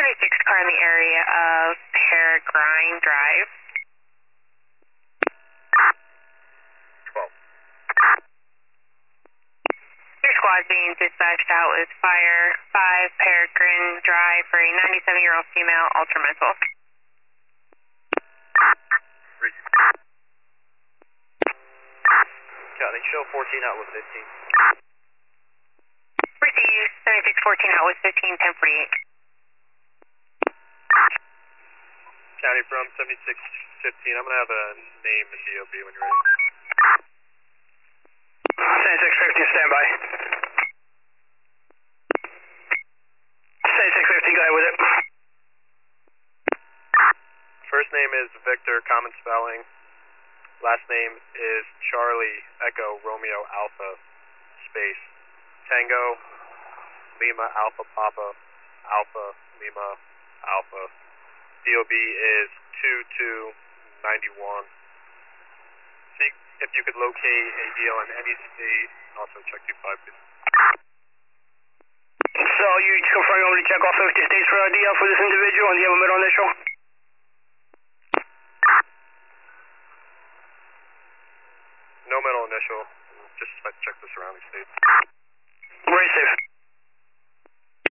76 car in the area of Peregrine Drive. 12. Your squad being dispatched out with Fire 5 Peregrine Drive for a 97-year-old female ultramental. County, show 14 out with 15. Receive you, 7614 out with 15, 1048. County from 7615, I'm going to have a name and DOB when you're ready. 7615, stand by. 7615, go ahead with it. First name is Victor, common spelling. Last name is Charlie, Echo, Romeo, Alpha, space. Tango, Lima, Alpha, Papa, Alpha, Lima, Alpha. DOB is 2291. See if you could locate a deal in any state. Also check 25. So you confirm you want me to check all 50 states for a deal for this individual, and do you have a middle initial? No middle initial. Just check the surrounding states. Very safe.